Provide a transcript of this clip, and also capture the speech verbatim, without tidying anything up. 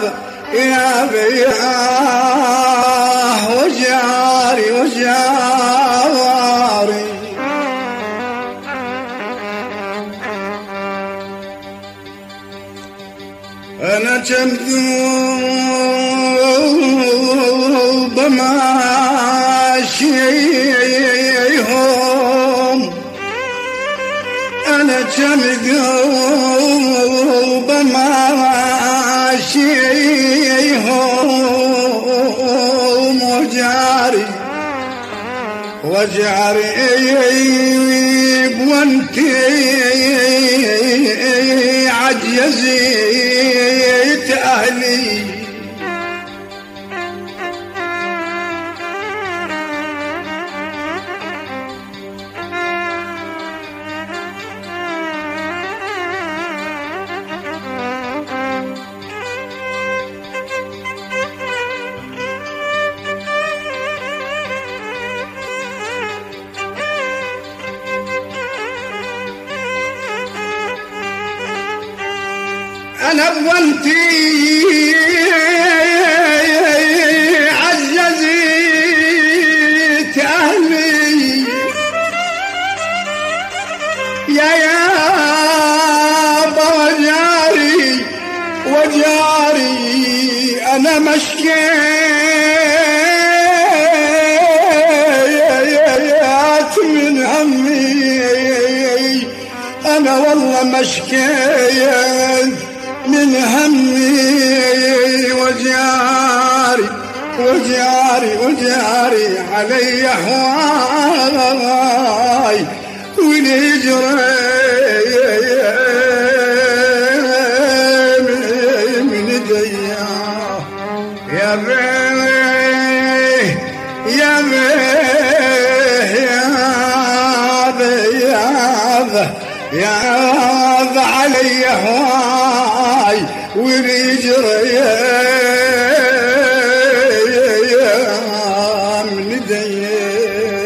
يا بياه وجاري وجاري أنا كمذوب ماشيهم أنا كمذوب ماشيهم وجاري وجاري وانتي عجزت أهلي أنا بوانتي عززت أهلي يا يا وجاري وجاري أنا مشكيت من همي أنا والله مشكيت من همي وجاري وجاري وجاري علي هواي والهجرة من ديا يا بيه يا بيه يا بيه يا بيه علي هواي ورجري من ديا